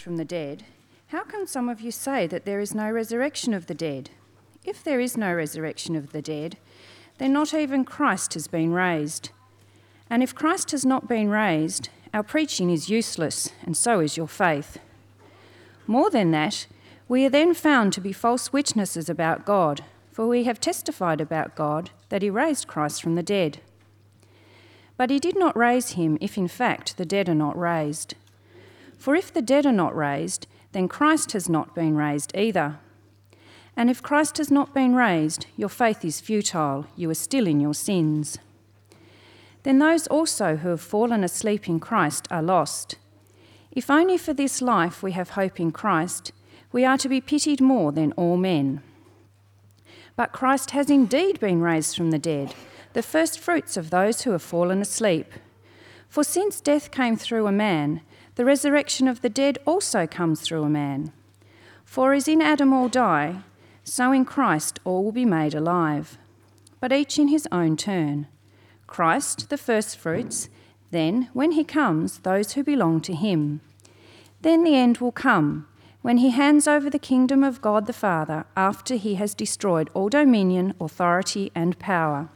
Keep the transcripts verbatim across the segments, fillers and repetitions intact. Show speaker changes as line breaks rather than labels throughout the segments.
from the dead, how can some of you say that there is no resurrection of the dead? If there is no resurrection of the dead, then not even Christ has been raised. And if Christ has not been raised, our preaching is useless, and so is your faith. More than that, we are then found to be false witnesses about God, for we have testified about God that he raised Christ from the dead. But he did not raise him if in fact the dead are not raised. For if the dead are not raised, then Christ has not been raised either. And if Christ has not been raised, your faith is futile, you are still in your sins. Then those also who have fallen asleep in Christ are lost. If only for this life we have hope in Christ, we are to be pitied more than all men. But Christ has indeed been raised from the dead, the first fruits of those who have fallen asleep. For since death came through a man, the resurrection of the dead also comes through a man. For as in Adam all die, so in Christ all will be made alive, but each in his own turn. Christ, the first fruits, then, when he comes, those who belong to him. Then the end will come, when he hands over the kingdom of God the Father after he has destroyed all dominion, authority, and power.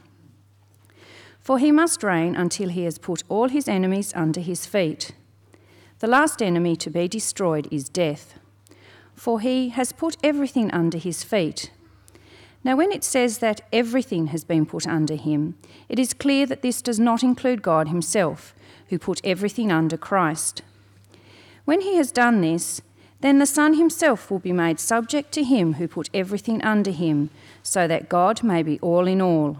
For he must reign until he has put all his enemies under his feet. The last enemy to be destroyed is death, for he has put everything under his feet. Now, when it says that everything has been put under him, it is clear that this does not include God himself, who put everything under Christ. When he has done this, then the Son himself will be made subject to him who put everything under him, so that God may be all in all.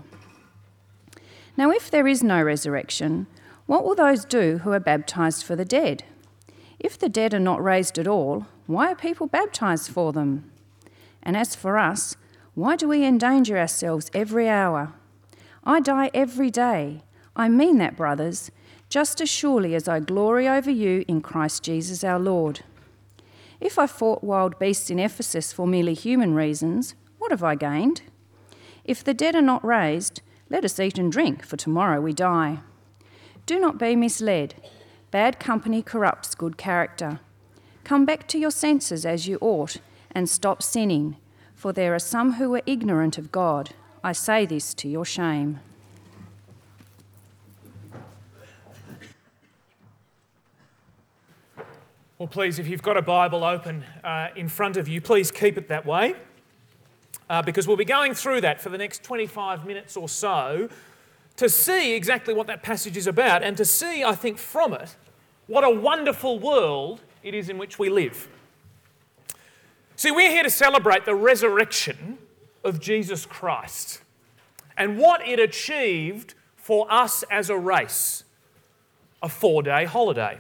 Now, if there is no resurrection, what will those do who are baptised for the dead? If the dead are not raised at all, why are people baptised for them? And as for us, why do we endanger ourselves every hour? I die every day. I mean that, brothers, just as surely as I glory over you in Christ Jesus our Lord. If I fought wild beasts in Ephesus for merely human reasons, what have I gained? If the dead are not raised, let us eat and drink, for tomorrow we die. Do not be misled. Bad company corrupts good character. Come back to your senses as you ought, and stop sinning, for there are some who are ignorant of God. I say this to your shame.
Well, please, if you've got a Bible open uh, in front of you, please keep it that way, uh, because we'll be going through that for the next twenty-five minutes or so to see exactly what that passage is about and to see, I think, from it, what a wonderful world it is in which we live. See, we're here to celebrate the resurrection of Jesus Christ and what it achieved for us as a race, a four-day holiday.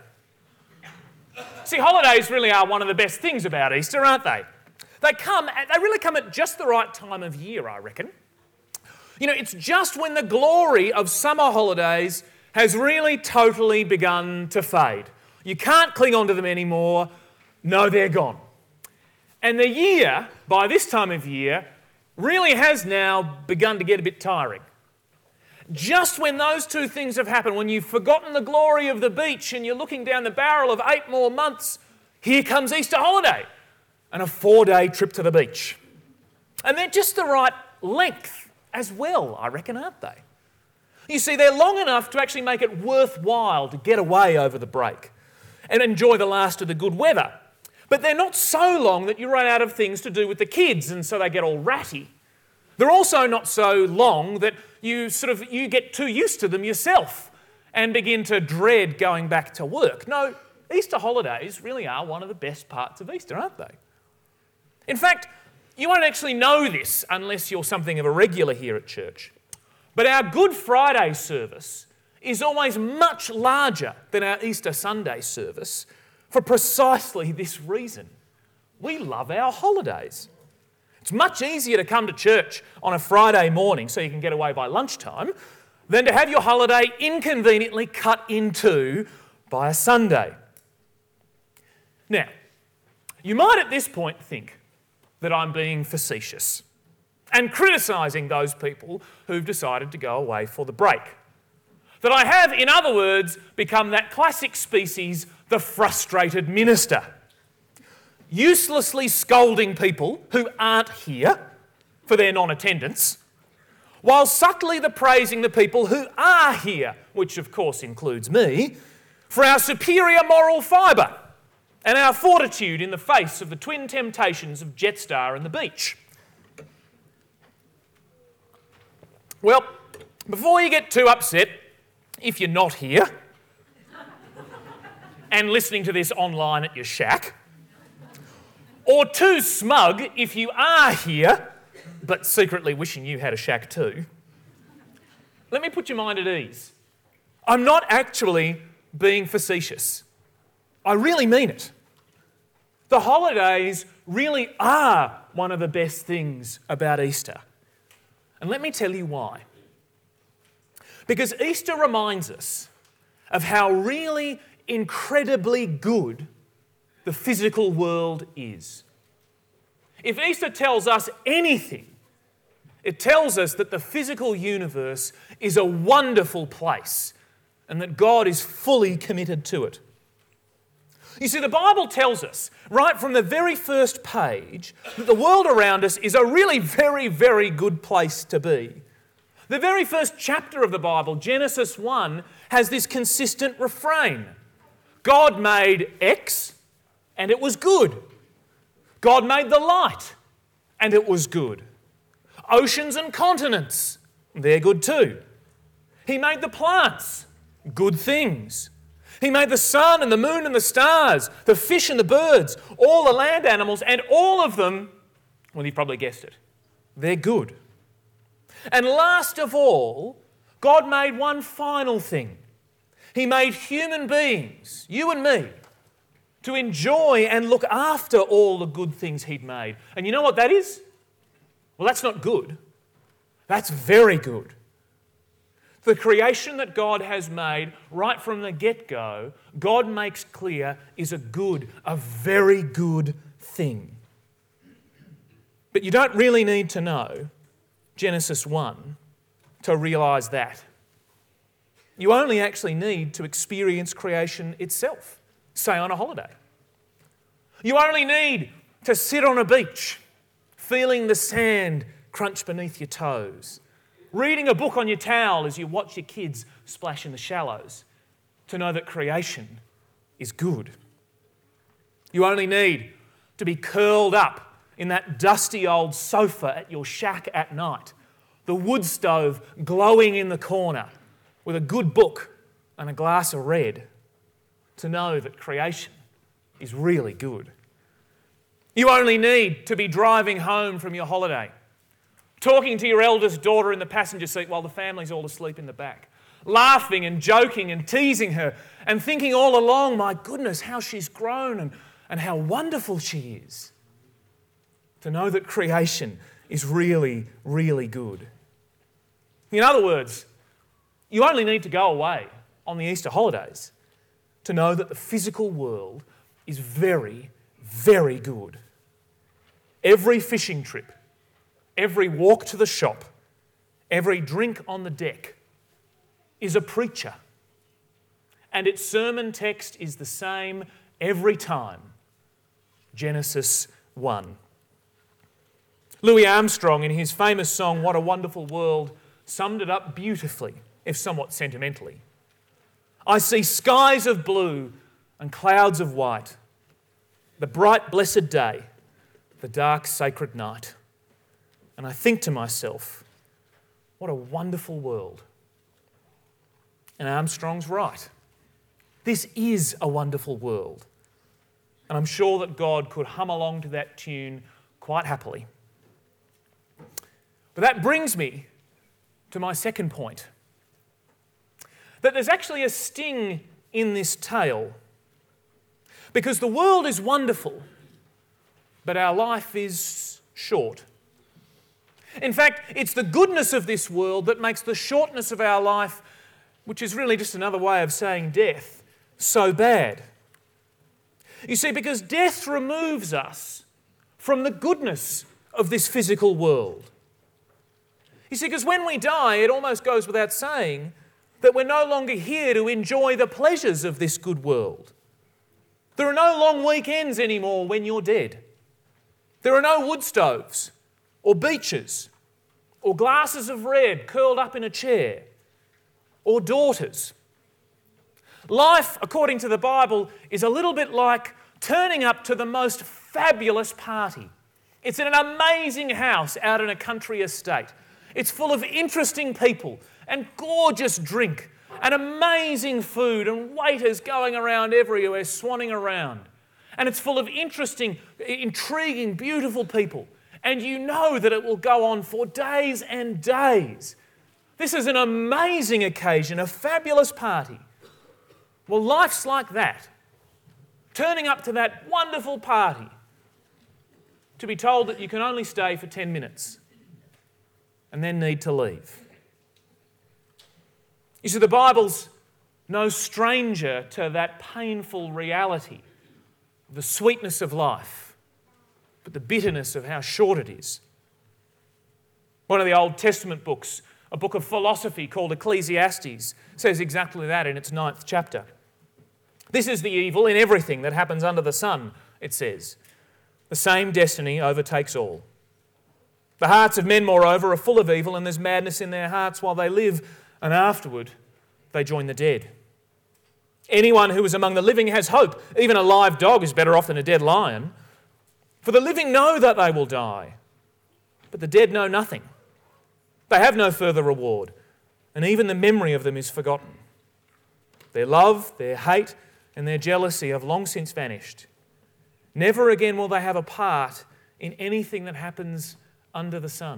See, holidays really are one of the best things about Easter, aren't they? They come, at, they really come at just the right time of year, I reckon. You know, it's just when the glory of summer holidays has really totally begun to fade. You can't cling on to them anymore. No, they're gone. And the year, by this time of year, really has now begun to get a bit tiring. Just when those two things have happened, when you've forgotten the glory of the beach and you're looking down the barrel of eight more months, here comes Easter holiday and a four-day trip to the beach. And they're just the right length as well, I reckon, aren't they? You see, they're long enough to actually make it worthwhile to get away over the break and enjoy the last of the good weather. But they're not so long that you run out of things to do with the kids and so they get all ratty. They're also not so long that you sort of you get too used to them yourself and begin to dread going back to work. No, Easter holidays really are one of the best parts of Easter, aren't they? In fact, you won't actually know this unless you're something of a regular here at church. But our Good Friday service is always much larger than our Easter Sunday service for precisely this reason. We love our holidays. It's much easier to come to church on a Friday morning so you can get away by lunchtime than to have your holiday inconveniently cut into by a Sunday. Now, you might at this point think that I'm being facetious and criticising those people who've decided to go away for the break. That I have, in other words, become that classic species, the frustrated minister. uselessly scolding people who aren't here for their non-attendance, while subtly the praising the people who are here, which of course includes me, for our superior moral fibre and our fortitude in the face of the twin temptations of Jetstar and the beach. Well, before you get too upset, if you're not here and listening to this online at your shack, or too smug if you are here but secretly wishing you had a shack too, let me put your mind at ease. I'm not actually being facetious. I really mean it. The holidays really are one of the best things about Easter. And let me tell you why. Because Easter reminds us of how really incredibly good the physical world is. If Easter tells us anything, it tells us that the physical universe is a wonderful place and that God is fully committed to it. You see, the Bible tells us, right from the very first page, that the world around us is a really very, very good place to be. The very first chapter of the Bible, Genesis one, has this consistent refrain. God made X, and it was good. God made the light, and it was good. Oceans and continents, they're good too. He made the plants, good things. He made the sun and the moon and the stars, the fish and the birds, all the land animals, and all of them, well, you've probably guessed it, they're good. And last of all, God made one final thing. He made human beings, you and me, to enjoy and look after all the good things He'd made. And you know what that is? Well, that's not good. That's very good. The creation that God has made right from the get-go, God makes clear is a good, a very good thing. But you don't really need to know Genesis one to realise that. You only actually need to experience creation itself, say on a holiday. You only need to sit on a beach, feeling the sand crunch beneath your toes, reading a book on your towel as you watch your kids splash in the shallows, to know that creation is good. You only need to be curled up in that dusty old sofa at your shack at night, the wood stove glowing in the corner with a good book and a glass of red, to know that creation is really good. You only need to be driving home from your holiday, talking to your eldest daughter in the passenger seat while the family's all asleep in the back, laughing and joking and teasing her and thinking all along, my goodness, how she's grown and, and how wonderful she is. To know that creation is really, really good. In other words, you only need to go away on the Easter holidays to know that the physical world is very, very good. Every fishing trip, every walk to the shop, every drink on the deck is a preacher. And its sermon text is the same every time. Genesis one. Louis Armstrong, in his famous song, What a Wonderful World, summed it up beautifully, if somewhat sentimentally. I see skies of blue and clouds of white, the bright blessed day, the dark sacred night. And I think to myself, what a wonderful world. And Armstrong's right. This is a wonderful world. And I'm sure that God could hum along to that tune quite happily. But that brings me to my second point. That there's actually a sting in this tale. Because the world is wonderful, but our life is short. In fact, it's the goodness of this world that makes the shortness of our life, which is really just another way of saying death, so bad. You see, because death removes us from the goodness of this physical world. You see, because when we die, it almost goes without saying that we're no longer here to enjoy the pleasures of this good world. There are no long weekends anymore when you're dead. There are no wood stoves or beaches or glasses of red curled up in a chair or daughters. Life, according to the Bible, is a little bit like turning up to the most fabulous party. It's in an amazing house out in a country estate. It's full of interesting people and gorgeous drink and amazing food and waiters going around everywhere, swanning around. And it's full of interesting, intriguing, beautiful people. And you know that it will go on for days and days. This is an amazing occasion, a fabulous party. Well, life's like that. Turning up to that wonderful party to be told that you can only stay for ten minutes and then need to leave. You see, the Bible's no stranger to that painful reality, the sweetness of life, but the bitterness of how short it is. One of the Old Testament books, a book of philosophy called Ecclesiastes, says exactly that in its ninth chapter. This is the evil in everything that happens under the sun, it says. The same destiny overtakes all. The hearts of men, moreover, are full of evil, and there's madness in their hearts while they live, and afterward they join the dead. Anyone who is among the living has hope. Even a live dog is better off than a dead lion. For the living know that they will die, but the dead know nothing. They have no further reward, and even the memory of them is forgotten. Their love, their hate, and their jealousy have long since vanished. Never again will they have a part in anything that happens under the sun.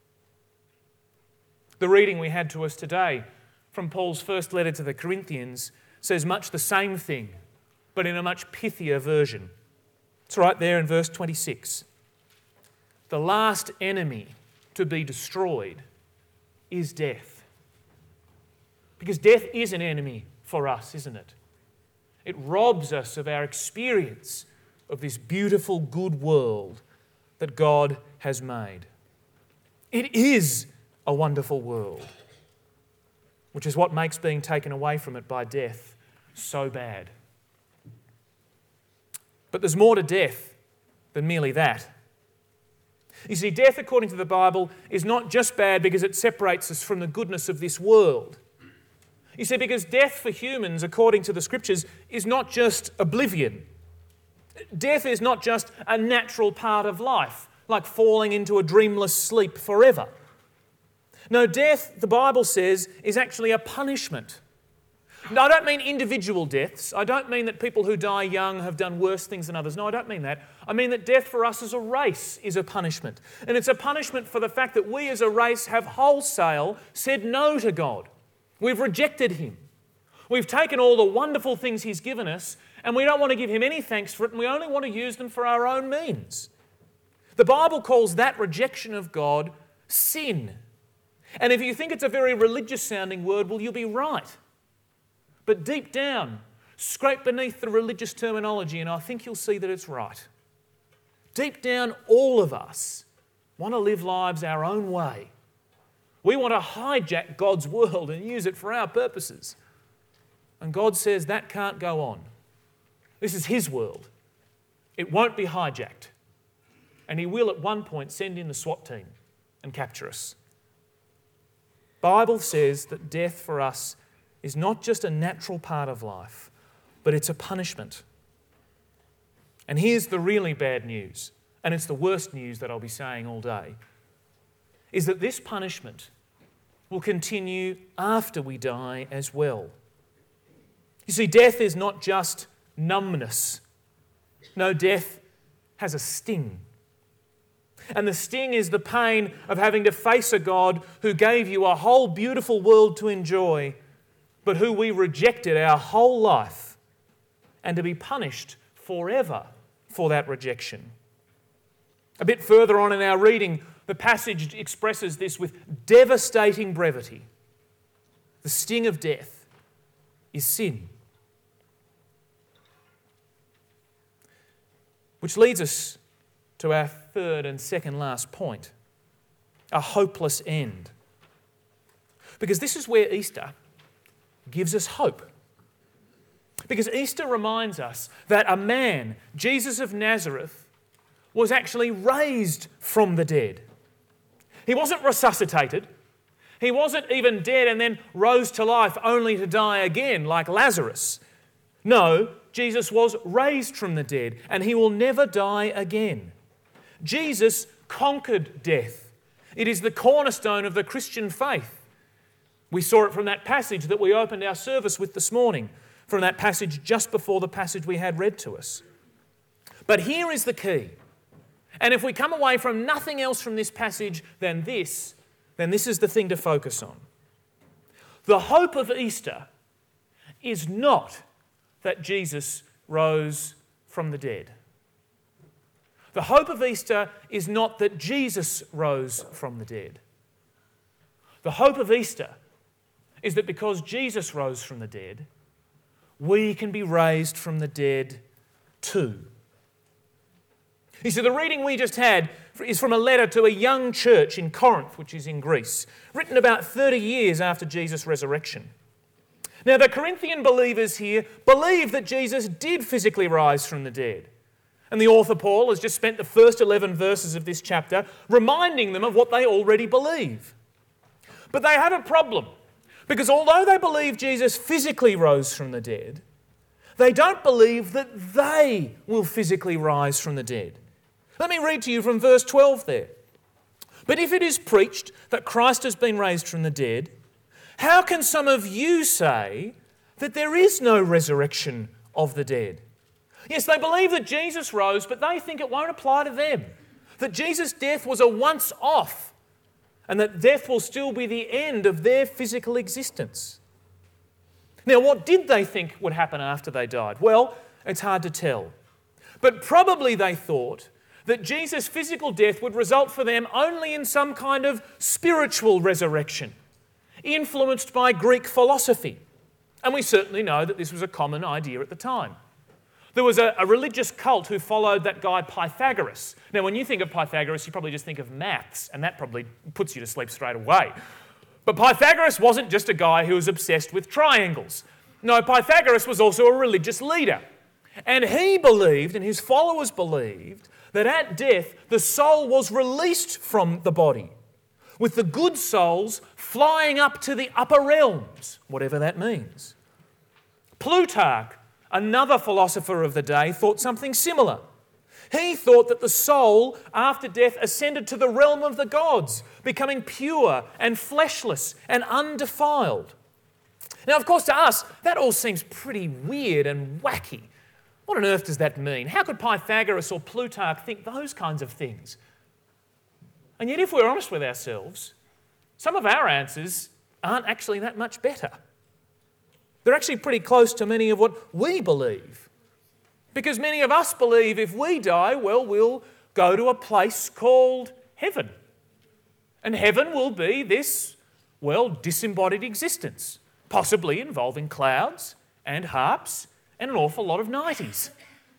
The reading we had to us today from Paul's first letter to the Corinthians says much the same thing, but in a much pithier version. It's right there in verse twenty-six. The last enemy to be destroyed is death. Because death is an enemy for us, isn't it? It robs us of our experience of this beautiful, good world that God has made. It is a wonderful world, which is what makes being taken away from it by death so bad. But there's more to death than merely that. You see, death, according to the Bible, is not just bad because it separates us from the goodness of this world. You see, because death for humans, according to the Scriptures, is not just oblivion. Death is not just a natural part of life, like falling into a dreamless sleep forever. No, death, the Bible says, is actually a punishment. No, I don't mean individual deaths. I don't mean that people who die young have done worse things than others. No, I don't mean that. I mean that death for us as a race is a punishment. And it's a punishment for the fact that we as a race have wholesale said no to God. We've rejected Him. We've taken all the wonderful things He's given us and we don't want to give Him any thanks for it, and we only want to use them for our own means. The Bible calls that rejection of God sin. And if you think it's a very religious sounding word, well, you'll be right. But deep down, scrape beneath the religious terminology and I think you'll see that it's right. Deep down, all of us want to live lives our own way. We want to hijack God's world and use it for our purposes. And God says that can't go on. This is His world. It won't be hijacked. And He will at one point send in the SWAT team and capture us. The Bible says that death for us is not just a natural part of life, but it's a punishment. And here's the really bad news, and it's the worst news that I'll be saying all day, is that this punishment will continue after we die as well. You see, death is not just numbness. No, death has a sting. And the sting is the pain of having to face a God who gave you a whole beautiful world to enjoy, but who we rejected our whole life, and to be punished forever for that rejection. A bit further on in our reading, the passage expresses this with devastating brevity. The sting of death is sin. Which leads us to our third and second last point, a hopeless end. Because this is where Easter gives us hope. Because Easter reminds us that a man, Jesus of Nazareth, was actually raised from the dead. He wasn't resuscitated. He wasn't even dead and then rose to life only to die again like Lazarus. No, Jesus was raised from the dead and he will never die again. Jesus conquered death. It is the cornerstone of the Christian faith. We saw it from that passage that we opened our service with this morning, from that passage just before the passage we had read to us. But here is the key. And if we come away from nothing else from this passage than this, then this is the thing to focus on. The hope of Easter is not that Jesus rose from the dead. The hope of Easter is not that Jesus rose from the dead. The hope of Easter is that because Jesus rose from the dead, we can be raised from the dead too. You see, the reading we just had is from a letter to a young church in Corinth, which is in Greece, written about thirty years after Jesus' resurrection. Now, the Corinthian believers here believe that Jesus did physically rise from the dead. And the author Paul has just spent the first eleven verses of this chapter reminding them of what they already believe. But they have a problem, because although they believe Jesus physically rose from the dead, they don't believe that they will physically rise from the dead. Let me read to you from verse twelve there. But if it is preached that Christ has been raised from the dead, how can some of you say that there is no resurrection of the dead? Yes, they believe that Jesus rose, but they think it won't apply to them. That Jesus' death was a once-off, and that death will still be the end of their physical existence. Now, what did they think would happen after they died? Well, it's hard to tell. But probably they thought that Jesus' physical death would result for them only in some kind of spiritual resurrection, influenced by Greek philosophy. And we certainly know that this was a common idea at the time. There was a, a religious cult who followed that guy Pythagoras. Now, when you think of Pythagoras, you probably just think of maths, and that probably puts you to sleep straight away. But Pythagoras wasn't just a guy who was obsessed with triangles. No, Pythagoras was also a religious leader. And he believed, and his followers believed, that at death the soul was released from the body, with the good souls flying up to the upper realms, whatever that means. Plutarch, another philosopher of the day, thought something similar. He thought that the soul, after death, ascended to the realm of the gods, becoming pure and fleshless and undefiled. Now, of course, to us, that all seems pretty weird and wacky. What on earth does that mean? How could Pythagoras or Plutarch think those kinds of things? And yet, if we're honest with ourselves, some of our answers aren't actually that much better. They're actually pretty close to many of what we believe. Because many of us believe if we die, well, we'll go to a place called heaven. And heaven will be this, well, disembodied existence, possibly involving clouds and harps and an awful lot of nineties.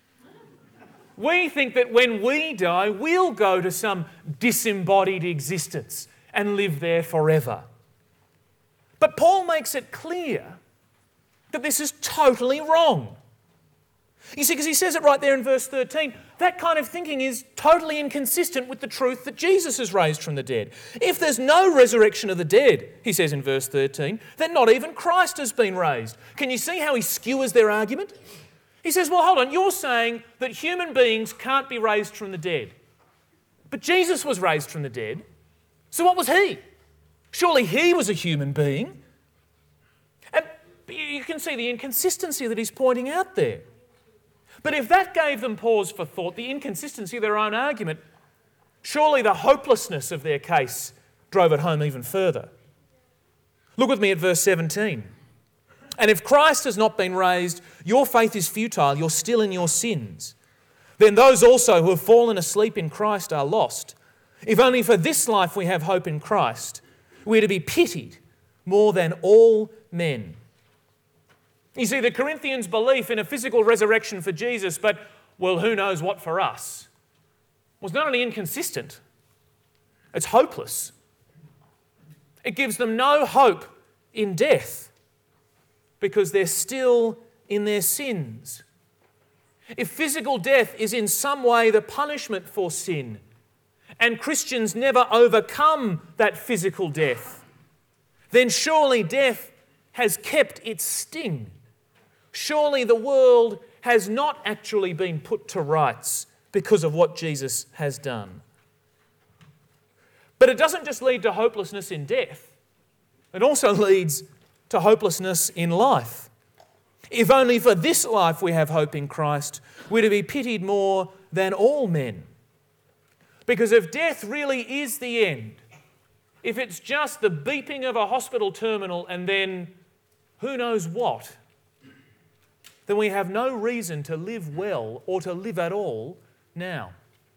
We think that when we die, we'll go to some disembodied existence and live there forever. But Paul makes it clear that this is totally wrong. You see, because he says it right there in verse thirteen, that kind of thinking is totally inconsistent with the truth that Jesus is raised from the dead. If there's no resurrection of the dead, he says in verse thirteen, then not even Christ has been raised. Can you see how he skewers their argument? He says, well, hold on, you're saying that human beings can't be raised from the dead. But Jesus was raised from the dead. So what was he? Surely he was a human being. And you can see the inconsistency that he's pointing out there. But if that gave them pause for thought, the inconsistency of their own argument, surely the hopelessness of their case drove it home even further. Look with me at verse seventeen. And if Christ has not been raised, your faith is futile, you're still in your sins. Then those also who have fallen asleep in Christ are lost. If only for this life we have hope in Christ, we're to be pitied more than all men. You see, the Corinthians' belief in a physical resurrection for Jesus, but, well, who knows what for us, was not only inconsistent, it's hopeless. It gives them no hope in death because they're still in their sins. If physical death is in some way the punishment for sin, and Christians never overcome that physical death, then surely death has kept its sting. Surely the world has not actually been put to rights because of what Jesus has done. But it doesn't just lead to hopelessness in death. It also leads to hopelessness in life. If only for this life we have hope in Christ, we're to be pitied more than all men. Because if death really is the end, if it's just the beeping of a hospital terminal and then who knows what, then we have no reason to live well or to live at all now.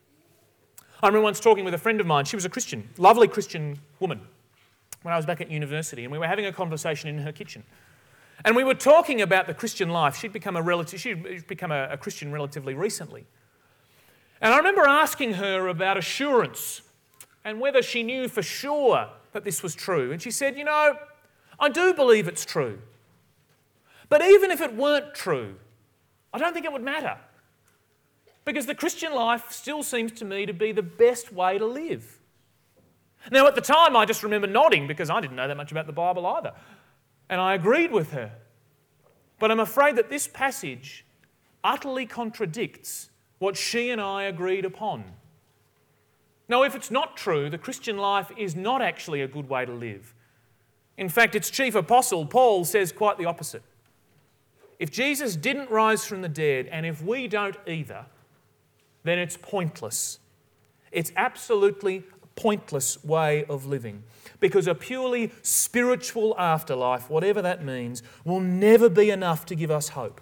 I remember once talking with a friend of mine. She was a Christian, lovely Christian woman, when I was back at university, and we were having a conversation in her kitchen. And we were talking about the Christian life. She'd become a relative, she'd become a, a Christian relatively recently. And I remember asking her about assurance and whether she knew for sure that this was true. And she said, you know, I do believe it's true. But even if it weren't true, I don't think it would matter. Because the Christian life still seems to me to be the best way to live. Now, at the time, I just remember nodding because I didn't know that much about the Bible either. And I agreed with her. But I'm afraid that this passage utterly contradicts what she and I agreed upon. Now, if it's not true, the Christian life is not actually a good way to live. In fact, its chief apostle, Paul, says quite the opposite. If Jesus didn't rise from the dead, and if we don't either, then it's pointless. It's absolutely a pointless way of living. Because a purely spiritual afterlife, whatever that means, will never be enough to give us hope.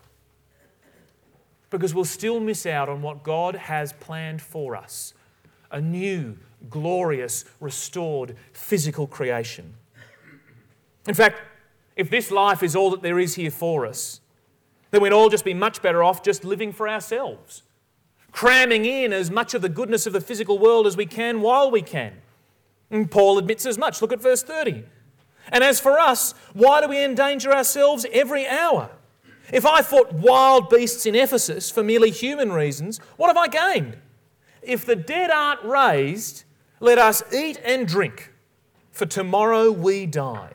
Because we'll still miss out on what God has planned for us. A new, glorious, restored physical creation. In fact, if this life is all that there is here for us, then we'd all just be much better off just living for ourselves, cramming in as much of the goodness of the physical world as we can while we can. And Paul admits as much. Look at verse thirty. And as for us, why do we endanger ourselves every hour? If I fought wild beasts in Ephesus for merely human reasons, what have I gained? If the dead aren't raised, let us eat and drink, for tomorrow we die.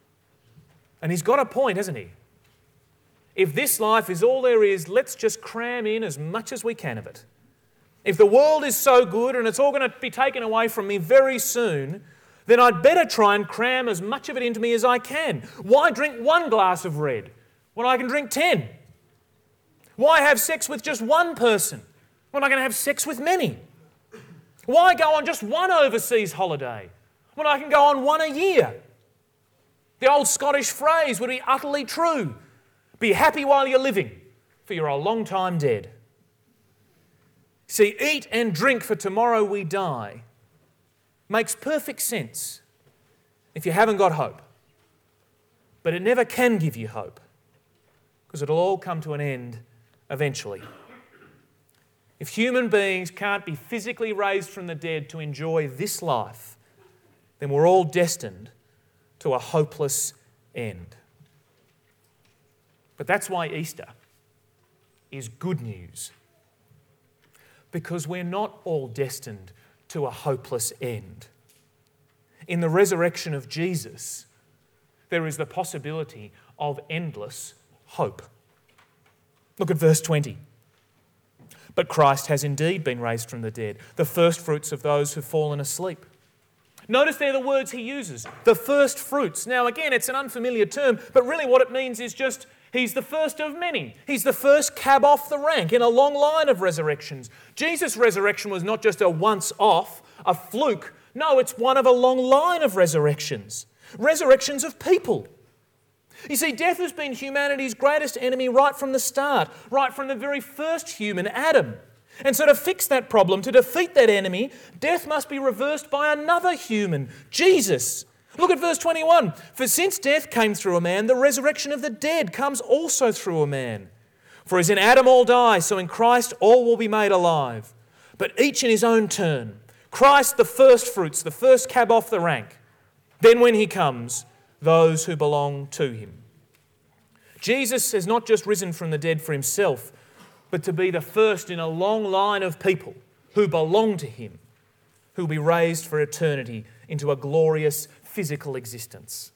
And he's got a point, hasn't he? If this life is all there is, let's just cram in as much as we can of it. If the world is so good and it's all going to be taken away from me very soon, then I'd better try and cram as much of it into me as I can. Why drink one glass of red when I can drink ten? Why have sex with just one person when I can have sex with many? Why go on just one overseas holiday when I can go on one a year? The old Scottish phrase would be utterly true. Be happy while you're living, for you're a long time dead. See, eat and drink for tomorrow we die makes perfect sense if you haven't got hope. But it never can give you hope, because it'll all come to an end eventually. If human beings can't be physically raised from the dead to enjoy this life, then we're all destined to a hopeless end. But that's why Easter is good news. Because we're not all destined to a hopeless end. In the resurrection of Jesus, there is the possibility of endless hope. Look at verse twenty. But Christ has indeed been raised from the dead, the first fruits of those who've fallen asleep. Notice there the words he uses, the first fruits. Now again, it's an unfamiliar term, but really what it means is just he's the first of many. He's the first cab off the rank in a long line of resurrections. Jesus' resurrection was not just a once-off, a fluke. No, it's one of a long line of resurrections. Resurrections of people. You see, death has been humanity's greatest enemy right from the start, right from the very first human, Adam. And so to fix that problem, to defeat that enemy, death must be reversed by another human, Jesus. Look at verse twenty-one. For since death came through a man, the resurrection of the dead comes also through a man. For as in Adam all die, so in Christ all will be made alive. But each in his own turn. Christ the first fruits, the first cab off the rank. Then when he comes, those who belong to him. Jesus has not just risen from the dead for himself, but to be the first in a long line of people who belong to him, who will be raised for eternity into a glorious physical existence.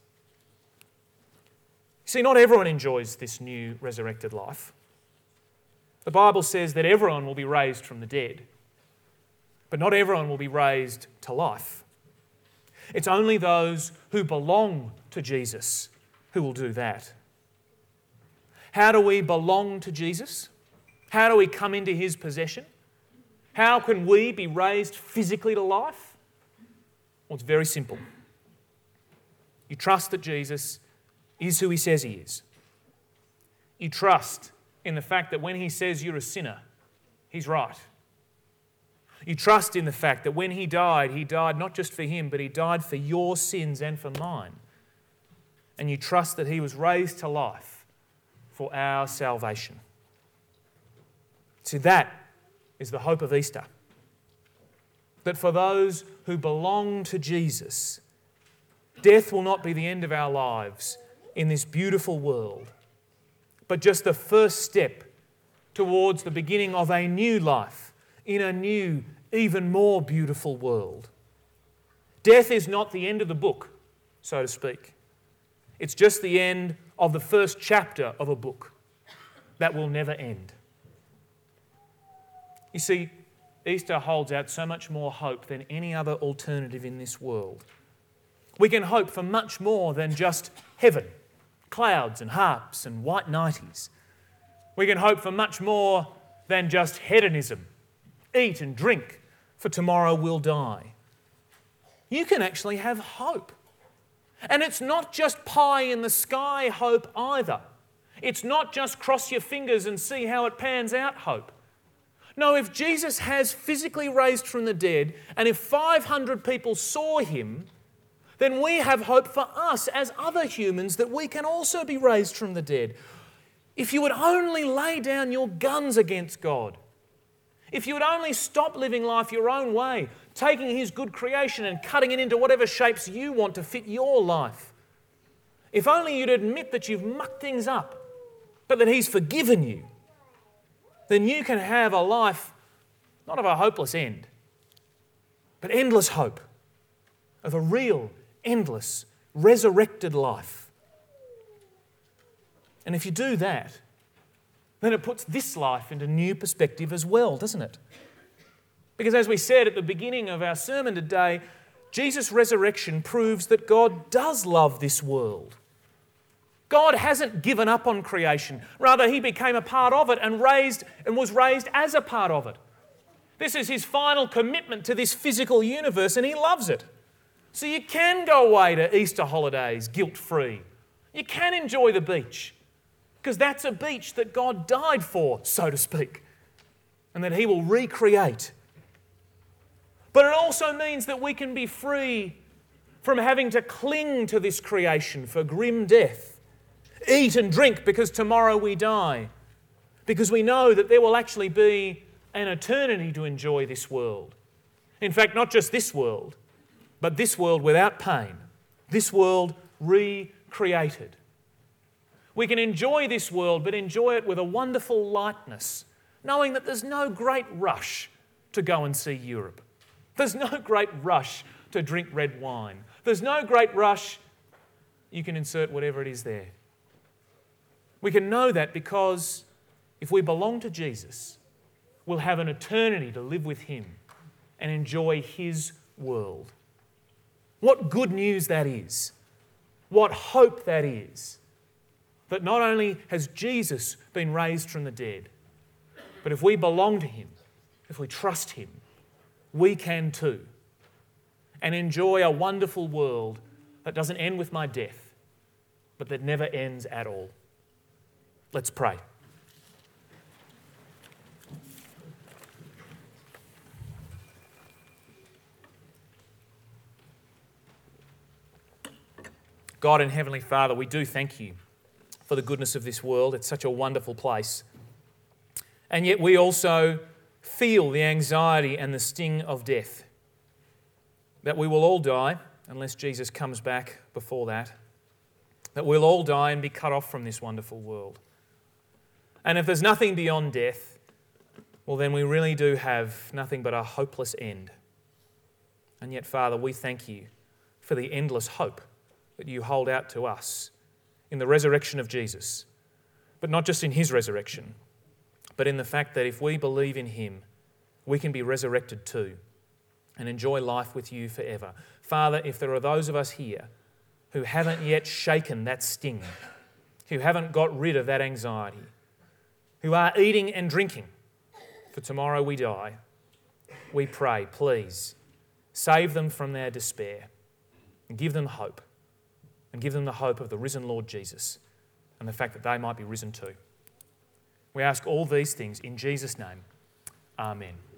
See, not everyone enjoys this new resurrected life. The Bible says that everyone will be raised from the dead, but not everyone will be raised to life. It's only those who belong to Jesus who will do that. How do we belong to Jesus? How do we come into his possession? How can we be raised physically to life? Well, it's very simple. You trust that Jesus is who he says he is. You trust in the fact that when he says you're a sinner, he's right. You trust in the fact that when he died, he died not just for him, but he died for your sins and for mine. And you trust that he was raised to life for our salvation. So that is the hope of Easter. That for those who belong to Jesus, death will not be the end of our lives in this beautiful world, but just the first step towards the beginning of a new life in a new, even more beautiful world. Death is not the end of the book, so to speak. It's just the end of the first chapter of a book that will never end. You see, Easter holds out so much more hope than any other alternative in this world. We can hope for much more than just heaven, clouds and harps and white nighties. We can hope for much more than just hedonism, eat and drink, for tomorrow we'll die. You can actually have hope. And it's not just pie in the sky hope either. It's not just cross your fingers and see how it pans out hope. No, if Jesus has physically raised from the dead, and if five hundred people saw him, then we have hope for us as other humans that we can also be raised from the dead. If you would only lay down your guns against God, if you would only stop living life your own way, taking his good creation and cutting it into whatever shapes you want to fit your life, if only you'd admit that you've mucked things up, but that he's forgiven you, then you can have a life not of a hopeless end, but endless hope, of a real, endless, resurrected life. And if you do that, then it puts this life into new perspective as well, doesn't it? Because as we said at the beginning of our sermon today, Jesus' resurrection proves that God does love this world. God hasn't given up on creation. Rather, he became a part of it and raised and was raised as a part of it. This is his final commitment to this physical universe, and he loves it. So you can go away to Easter holidays guilt-free. You can enjoy the beach, because that's a beach that God died for, so to speak, and that he will recreate. But it also means that we can be free from having to cling to this creation for grim death. Eat and drink because tomorrow we die. Because we know that there will actually be an eternity to enjoy this world. In fact, not just this world, but this world without pain. This world recreated. We can enjoy this world, but enjoy it with a wonderful lightness, knowing that there's no great rush to go and see Europe. There's no great rush to drink red wine. There's no great rush. You can insert whatever it is there. We can know that because if we belong to Jesus, we'll have an eternity to live with him and enjoy his world. What good news that is. What hope that is. That not only has Jesus been raised from the dead, but if we belong to him, if we trust him, we can too. And enjoy a wonderful world that doesn't end with my death, but that never ends at all. Let's pray. God and Heavenly Father, we do thank you for the goodness of this world. It's such a wonderful place. And yet we also feel the anxiety and the sting of death, that we will all die unless Jesus comes back before that. that we'll all die and be cut off from this wonderful world. And if there's nothing beyond death, well, then we really do have nothing but a hopeless end. And yet, Father, we thank you for the endless hope that you hold out to us in the resurrection of Jesus, but not just in his resurrection, but in the fact that if we believe in him, we can be resurrected too and enjoy life with you forever. Father, if there are those of us here who haven't yet shaken that sting, who haven't got rid of that anxiety, who are eating and drinking, for tomorrow we die, we pray, please, save them from their despair and give them hope, and give them the hope of the risen Lord Jesus and the fact that they might be risen too. We ask all these things in Jesus' name. Amen.